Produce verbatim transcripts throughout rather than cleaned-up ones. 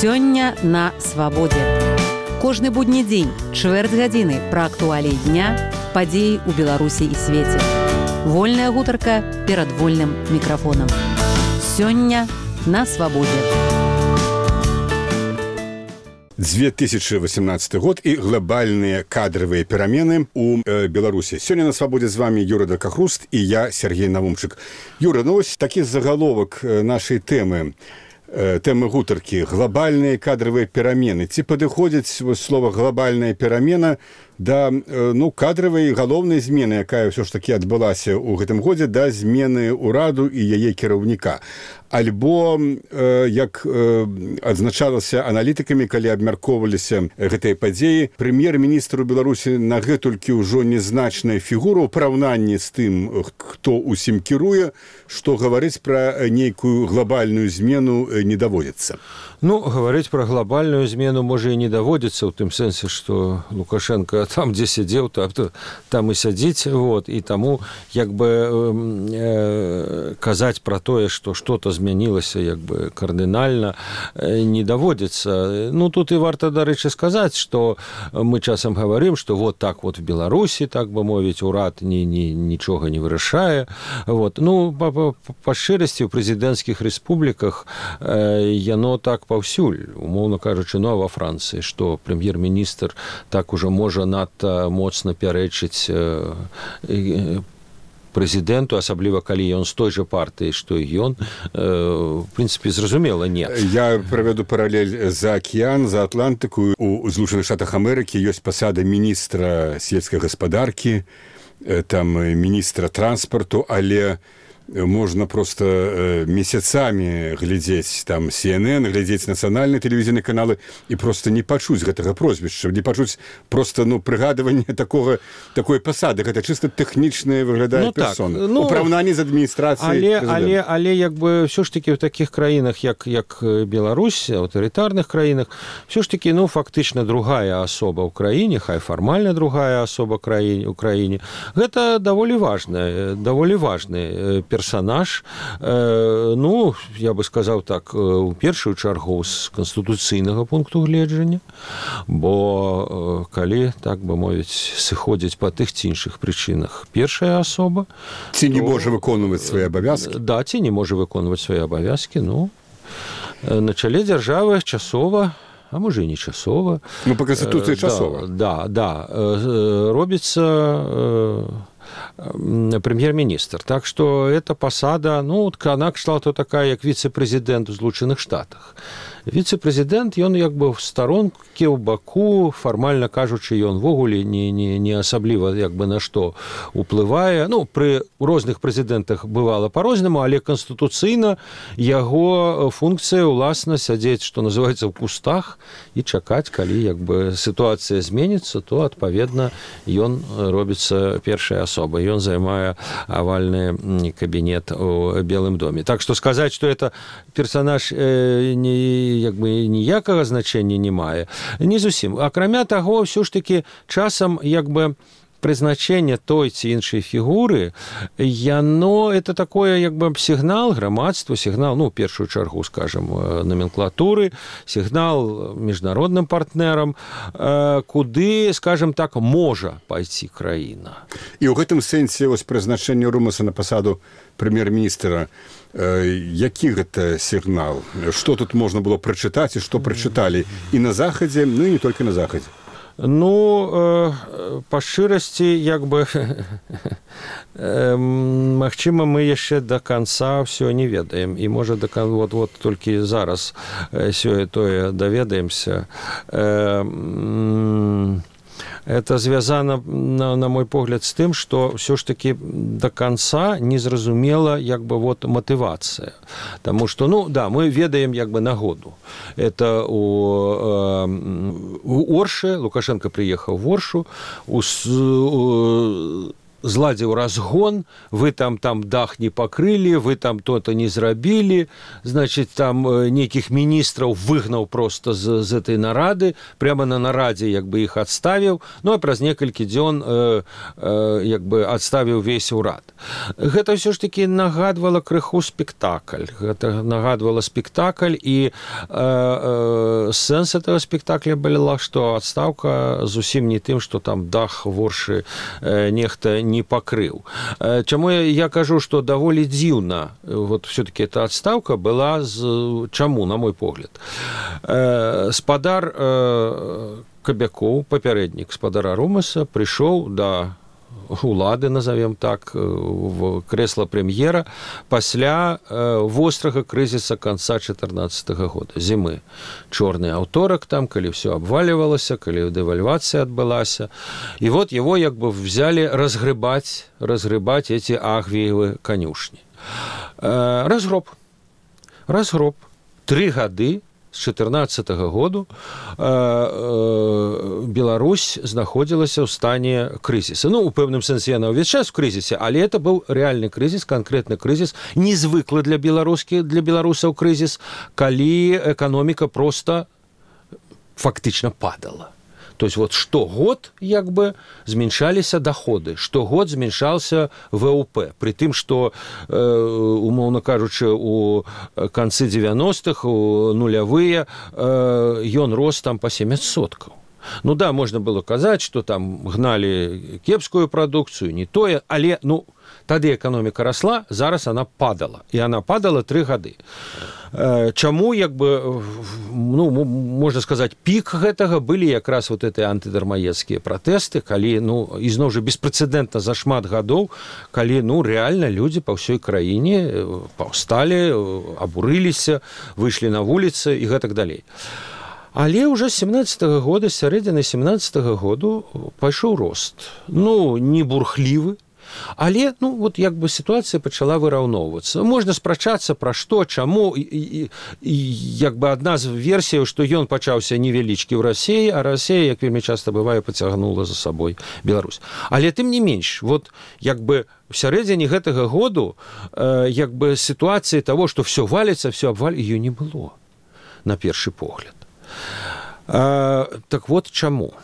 Сёння на свабодзе. Кожны будні дзень, чвэрць гадзіны пра актуаліі дня, падзеі ў Беларусі і свеце. Вольная гутарка перад вольным мікрафонам. Сёння на свабодзе. две тысячи восемнадцатый год и глобальные кадровые перемены у э, Беларуси. Сегодня на свободе с вами Юра Дракохруст и я, Сергей Навумчик. Юра, ну ось такий заголовок нашей темы, э, темы гутарки. Глобальные кадровые перемены. Ці падыходзіць слово «глобальная перемена» да ну, кадровой галоўнай змены, якая все ж таки адбылася ў гэтым годзе, да змены ўраду і яе кіраўніка. Альбо, э, як э, адзначалася аналітыкамі, калі абмяркоўваліся гэтыя падзеі, прэм'ер-міністр у Беларусі нагэтулькі ўжо незначная фігура ў параўнанні з тым, хто усім кіруе, што гаварыць пра нейкую глобальную змену не даводзіцца. Ну, говорить про глобальную змену можа і не даводзіцца ў тым сэнсе, што Лукашенко там, дзе сядзеў, там, там і сядзіць, вот, і таму як бы э, казаць пра тое, што што-то змянілася як бы кардынальна, э, не даводзіцца. Ну, тут і варта, дарэчы, сказаць, што мы часам гаварым, што вот так вот в Беларусі, так бы мовіць, урад ні, ні, нічога не вырашае. Вот. Ну, па, па, па шчырасці, ў прэзідэнцкіх рэспубліках э, яно так паўсюль, умоўна кажучы, ну, а ва Францыі, што прэм'ер-міністр так ужо можа надта моцна пярэчыць э, э, прэзідэнту, асабліва калі ён з той жа партыі, што і ён, э, в прынцыпе, зразумела, не. Я правяду паралель за акіян, за Атлантыку. У Злучаных Штатах Амерыкі ёсць пасада міністра сельскай гаспадаркі, там міністра транспарту, але можно просто э, месяцамі глядзець там Си Эн Эн, глядзець нацыянальныя тэлевізійныя каналы і просто не пачуць гэтага прозвішча, не пачуць просто ну прыгадыванне такога такой пасады. Гэта чыста тэхнічная выглядае ну, персона. Так, ну, у параўнанні з адміністрацыяй. Але, але, але як бы ўсё ж таки ў такіх краінах, як, як Беларусь, аўтарытарных краінах, ўсё ж таки, ну, фактычна другая асоба ў краіне, хай фармальна другая асоба краіне, ў краіне. Гэта даволі важна, даволі важны персонаж, э, ну, я бы сказаў так, у першую чаргу з канстытуцыйнага пункту гледжання, бо э, калі, так бы мовіць, сыходзіць па тых ці іншых прычынах першая асоба... Ці то, не можа выконваць свае абавязкі? Да, ці не можа выконваць свае абавязкі, ну, на чале дзяржавы часова, а можа і не часова. Ну, па канстытуцыі часова. Да, да, да, робіцца... прэм'ер-міністр. Так што эта пасада, ну, она кшталту такая, як віцэ-прэзідэнт у Злучаных Штатах. Віцэ-прэзідэнт, ён як бы в старонкі, ў баку, фармальна кажучы, ён ввогуле не, не, не асабліва як бы на што уплывае. Ну, пры розных прэзідэнтах бывала па-рознаму, але канстытуцыйна яго функцыя, уласна, сядзець, што называецца, ў кустах і чакаць, калі як бы сітуацыя зменіцца, то, адпаведна, ён робіцца першай асобай. Ён займае авальны кабінет у Белым доме. Так што сказаць, што это персонаж э, не як бы ніякага значэння не мае. Не зусім. Акрамя таго, ўсё ж такі часам як бы прызначэнне той ці іншай фігуры, яно, это такое як бы сігнал грамадству, сігнал, ну, першую чаргу, скажем, номенклатуры, сігнал міжнародным партнерам, куды, скажем так, можа пайці краіна. І ў гэтым сэнсе вось прызначэнне Румаса на пасаду прэм'ер-міністра, які гэта сігнал? Што тут можна было прачытаць і што прачыталі і на Захадзе, ну і не толькі на Захадзе? Ну, э, па шчырасці, як бы, э, магчыма, мы яшчэ да канца ўсё не ведаем. І, можа, да, вот, вот, толькі зараз сёе-тое даведаемся. Э, Это звязана, на, на мой погляд, з тым, што ўсё ж такі да канца незразумела як бы вот матывацыя. Таму што, ну, да, мы ведаем як бы нагоду. Это у, э, у Оршы, Лукашенко прыехаў в Оршу, у, у зладзіў разгон, вы там там дах не пакрылі, вы там то-то не зрабілі, значит, там нейкіх міністраў выгнаў просто з, з этой нарады, прямо на нарадзе як бы іх адставіў, ну а праз некалькі дзён э, э, як бы адставіў весь урад. Гэта ўсё ж таки нагадвала крыху спектакль. Гэта нагадвала спектакль, і э, э, сэнс этого спектакля была, што адстаўка зусім не тым, што там дах воршы э, нехта не пакрыў. Чаму я, я кажу, што даволі дзіўна, вот все-таки эта адстаўка была з... Чаму, на мой погляд? Э, спадар э, Кабякоў, папярэднік спадара Румаса, прыйшоў да улады, назовем так, в крэсла прэм'ера пасля э, вострага крызіса канца чатырнаццатага года, зімы. Чорны аўторак там, калі ўсё абваливалася, калі дэвальвацыя адбылася. І вот его як бы взяли разгребать, разгребать эти агвіевы конюшни. Э, разгроб. Разгроб. Три гады з чатырнаццатага году э, э, Беларусь знаходзілася ў стане крызіса. Ну, у пэўным сэнсе яна ўвесь час у крызісе, але это быў рэальны крызіс, канкрэтны крызіс, незвыклы для беларускі, для беларусаў крызіс, калі эканоміка просто фактычна падала. То есть вот штогод як бы зменшаліся доходы, штогод зменшался ВВП, при тым, што, э, умоўна кажучы, у канцы девяностых, у нулявыя, э, ён рос там па сем адсоткаў. Ну да, можна было казаць, што там гналі кепскую прадукцыю, не тое, але, ну, тады эканоміка расла, зараз она падала. І она падала тры гады. Чаму, як бы, ну, можна сказаць, пік гэтага былі якраз вот эти антыдармаедскія пратэсты, калі, ну, ізноў жа беспрэцэдэнтна за шмат гадоў, калі, ну, рэальна людзі па ўсёй краіне паўсталі, абурыліся, выйшлі на вуліцы і гэтак далей. Але ўжо з семнаццатага года, з сярэдзіны семнаццатага году пайшоў рост. Ну, не бурхлівы, але, ну, вот як бы сітуацыя пачала выраўноўвацца. Можна спрачацца пра што, чаму, і, і, і як бы адна з версіяў, што ён пачаўся невялічкі ў Расіі, а Расія, як вельмі часта бывае, пацягнула за сабой Беларусь. Але тым не менш, вот як бы в сярэдзіне гэтага году э, як бы сітуацыі таго, што ўсё валіцца, ўсё абваль, ее не было, на першы погляд. А, так вот чаму?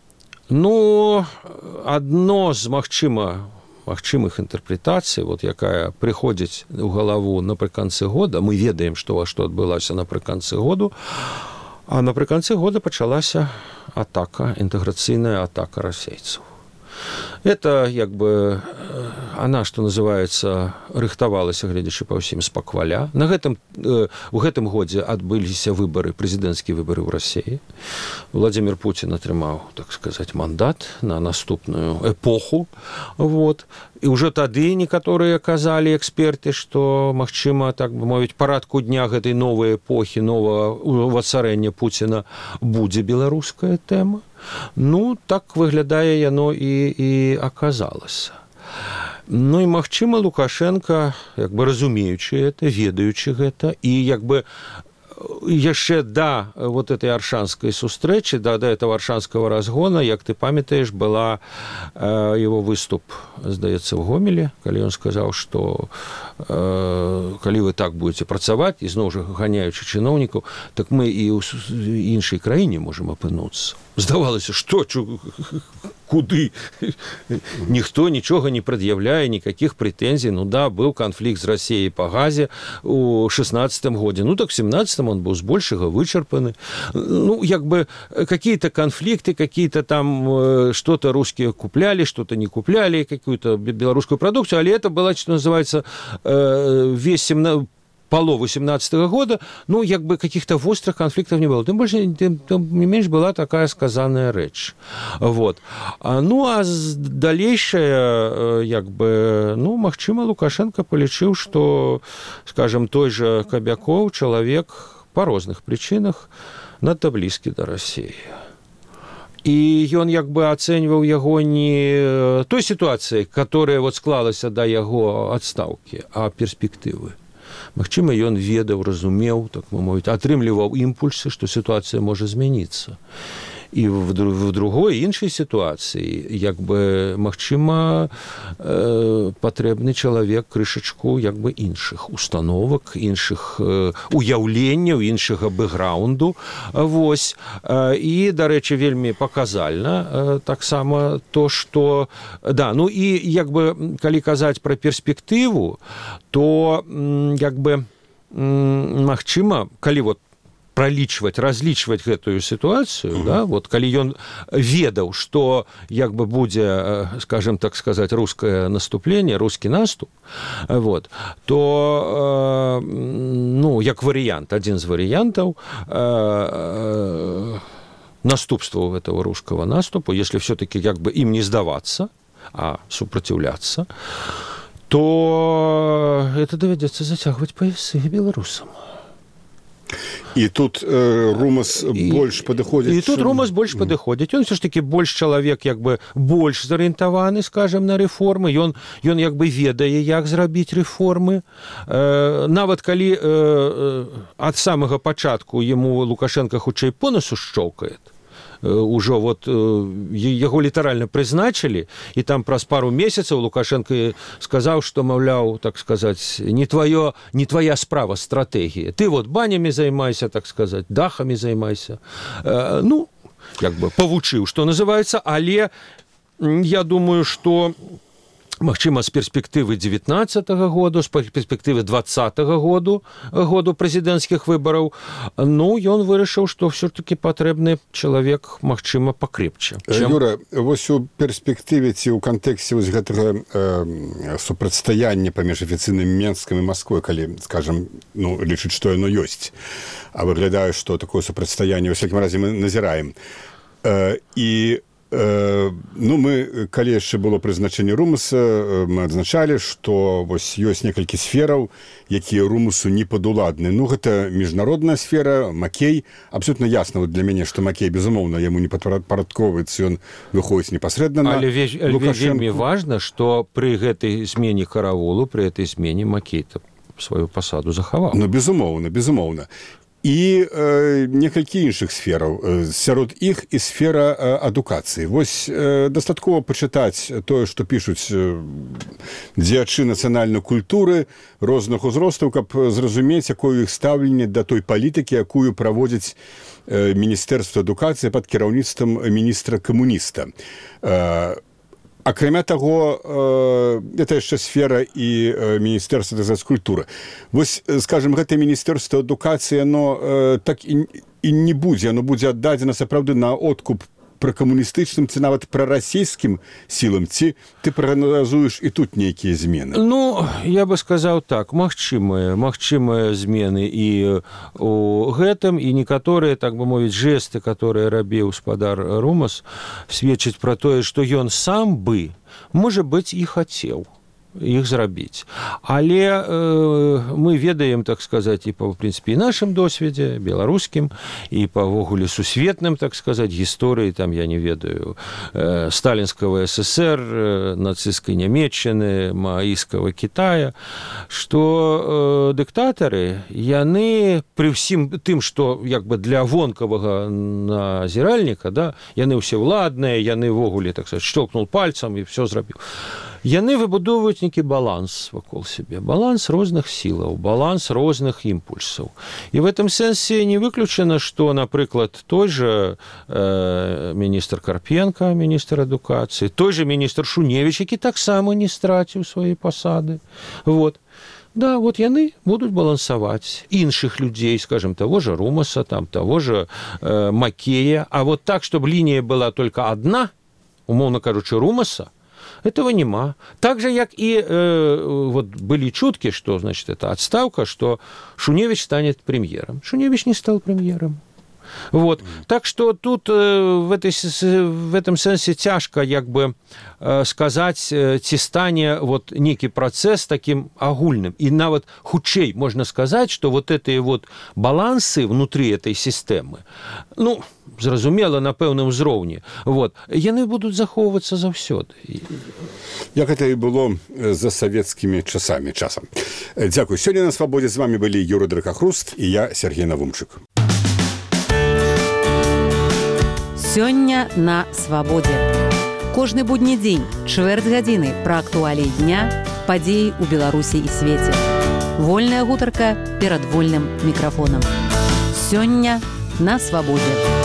Ну, адно з магчыма магчымых інтэрпрэтацый, вот якая прыходзіць у галаву напрыканцы года, мы ведаем, што ва што адбылася напрыканцы году, а напрыканцы года пачалася атака, інтэграцыйная атака расейцаў. Это, як бы, она, што называецца, рыхтавалася, гледзячы па ўсім, спакваля. На гэтым, э, у гэтым годзе адбыліся выбары, прэзідэнцкія выбары ў Расіі. Владзімір Пуцін атрымаў, так сказаць, мандат на наступную эпоху. Вот. І ўжо тады некаторыя казалі, эксперты, што, магчыма, так бы мовіць, парадку дня гэтай новай эпохі, новага ўвацарэння Пуціна будзе беларуская тэма. Ну, так выглядае яно і, і аказалася. Ну і, магчыма, Лукашенко, як бы разумеючы гэта, ведаючы гэта, і як бы яшчэ да вот этой аршанской сустрэчы, да, да этого аршанского разгона, як ты памятаеш, была э, его выступ, здаецца, в Гомеле, калі ён сказаў, што э, калі вы так будете працаваць, і зноў жа ганяючы чыноўнікаў, так мы і ў іншай краіне можам апынуцца. Здавалася, што, чу, куды? Ніхто нічога не прад'яўляе, никаких прэтэнзій. Ну да, быў канфлікт з Расіяй па газе у шестнадцатым годзе. Ну так в семнадцатым он быў збольшага вычарпаны. Ну, як бы, какие-то конфликты, какие-то там, что-то русские купляли, что-то не купляли, какую-то белорусскую продукцию, але это было, что называется, весь семнадцатый полову семнадцатого года, ну, як бы каких-то острых конфликтов не было. Тем больше, тем, тем не меньше была такая сказанная речь. Вот. А, ну, а далейшая, як бы, ну, магчыма, Лукашенко полічыў, что, скажем, той же Кабякоў человек по розных причинах надто близкий до России. І ён як бы ацэньваў яго не той сітуацыі, которая вот склалася да яго адстаўкі, а перспектывы. Магчыма, ён ведаў, разумеў, так мовіць, атрымліваў імпульсы, што сітуацыя можа змяніцца. і в, в другой іншай сітуацыі як бы магчыма э, патрэбны чалавек крышачку як бы іншых установак, іншых э, уяўленняў, іншага бэкграунду. Вось. Э, і, дарэчы, вельмі паказальна э, таксама то, што да, ну і як бы калі казаць пра перспектыву, то як бы магчыма, калі вот пролічваць, разлічваць гэтую сітуацыю, uh-huh. да, вот, калі ён ведаў, што як бы будзе, скажем так сказаць, рускае наступленне, рускі наступ, вот, то, э, ну, як варыянт, адзін з варыянтаў э, наступстваў этого рускага наступу, если все-таки як бы ім не здавацца, а супраціўляцца, то это давядзецца зацягваць паясы беларусам. І тут э, Румас і, больш падыходзіць. І тут Румас больш падыходзіць. Ён все ж таки больш чалавек як бы больш зарыентаваны, скажем, на рэформы. Ён, ён як бы ведае, як зрабіць рэформы. Э, нават калі э, ад самага пачатку яму Лукашенко хутчэй по носу шчоўкае, ўжо вот яго літаральна прызначылі, і там праз пару месяцаў Лукашенко сказаў, што, маўляў, так сказаць, не твоё, не твоя справа стратэгія. Ты вот банямі займайся, так сказаць, дахамі займайся. Ну, як бы павучыў, што называецца, але я думаю, што магчыма, з перспектывы дзевятнаццатага году, з перспектывы двадцатага году, году прэзідэнцкіх выбараў, ну, ён вырашыў, што ўсё-такі патрэбны чалавек, магчыма, пакрепче. Чым... Юра, вось у перспектыве ці ў кантэксце вось гэтага э, супрацьстаяння паміж афіцыйным Менскам і Масквой, калі, скажам, ну, лічыць, што яно ёсць, а выглядае, што такое супрацьстаянне, ва всякім разе, мы назіраем. Э, і ну, мы, калі яшчэ было прызначэнне Румаса, мы адзначалі, што вось ёсць некалькі сфераў, якія Румасу не падуладны. Ну, гэта міжнародная сфера, Макей. Абсолютна ясна вот для мяне, што Макей, безумоўна, яму не падпарадковаецца, ён выходзіць непасрэдна на Лукашенко. Але вельмі важна, што пры гэтай змене каравулу, пры гэтай змене Макей сваю пасаду захаваў. Ну, безумоўна, безумоўна. І э, некалькі іншых сфераў. Сярод іх і сфера э, адукацыі. Вось э, дастаткова пачытаць тое, што пішуць э, дзеячы нацыянальнай культуры розных узростаў, каб зразумець, якое іх стаўленне да той палітыкі, якую праводзіць э, Міністэрства адукацыі пад кіраўніцтвам міністра-камуніста. Э, Акрамя таго, это яшчэ сфера і Міністэрства культуры. Вось, скажем, гэтае Міністэрства адукацыі, оно так і, і не будзе, оно будзе аддадзена сапраўды на откуп пракамуністычным ці нават прарасійскім сілам, ці ты прагназуеш і тут нейкія змены? Ну, я бы сказаў так, магчымыя, магчымыя змены і у гэтым, і некаторыя, так бы мовіць, жэсты, которые рабіў спадар Румас, сведчаць пра тое, што ён сам бы, можа быць, і хацеў іх зрабіць. Але э, мы ведаем, так сказаць, і па, в прынцыпе, і нашым досведзе, беларускім, і павогуле сусветным, так сказаць, гісторыі, там, я не ведаю, э, сталінскага СССР, э, нацысцкай Нямецчыны, мааіскага Кітая, што э, дыктатары, яны пры ўсім тым, што як бы для вонкавага назіральніка, да, яны ўсе ўладныя, яны вогуле, так сказаць, штолкнул пальцам і все зрабіў. Яны выбудоўваюць нейкі баланс вакол сябе, баланс розных сілаў, баланс розных імпульсаў. І в этом сэнсе не выключана, што, напрыклад, той же э, міністр Карпенка, міністр адукацыі, той же міністр Шуневіч, які таксама не страціў свае пасады. Вот. Да, вот яны будуць балансаваць іншых людзей, скажем, того же Румаса, там, того же э, Макея. А вот так, чтобы лінія была только одна, умоўно кажучы, Румаса, этого нема. Так же, як и э, вот были чутки, что, значит, это отставка, что Шуневич станет премьером. Шуневич не стал премьером. Вот. Так что тут э, в, этой, в этом сенсе тяжко, як бы, э, сказать, э, ці стане вот некий процесс таким агульным. И нават хутчэй можно сказать, что вот эти вот балансы внутри этой системы, ну, зразумела, на пэўным узроўні, вот, яны будуць захоўвацца заўсёды. Як гэта і было за савецкімі часамі часам. Дзякуй. Сёння на Свабодзе з вами былі Юра Дракахруст і я, Сергей Навумчык. Сёння на свабодзе. Кожны будні дзень, чвэрць гадзіны пра актуаліі дня, падзеі ў Беларусі і свеце. Вольная гутарка перад вольным мікрафонам. Сёння на свабодзе.